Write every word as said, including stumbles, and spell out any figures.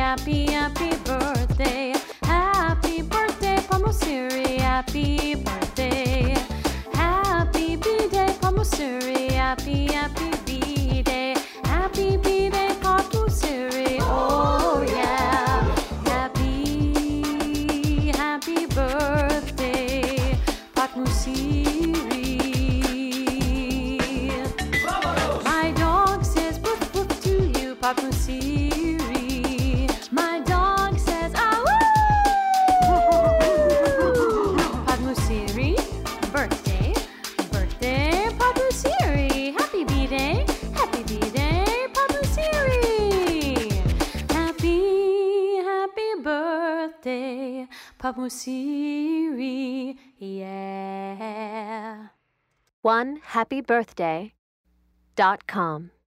happy, happy birthday. Happy birthday, Pamusiri, happy birthday. Happy B-Day, Pamusiri, happy, happy B-Day. Happy B-Day, Pamusiri, oh yeah. Happy, happy birthday, Pamusiri. My dog says woof woof to you, Pamusiri. My dog says ah woo. Pamusiri, birthday, birthday, Pamusiri. Happy B-Day, happy B-Day, Pamusiri. Happy, happy birthday, Pamusiri, yeah. One happy birthday dot com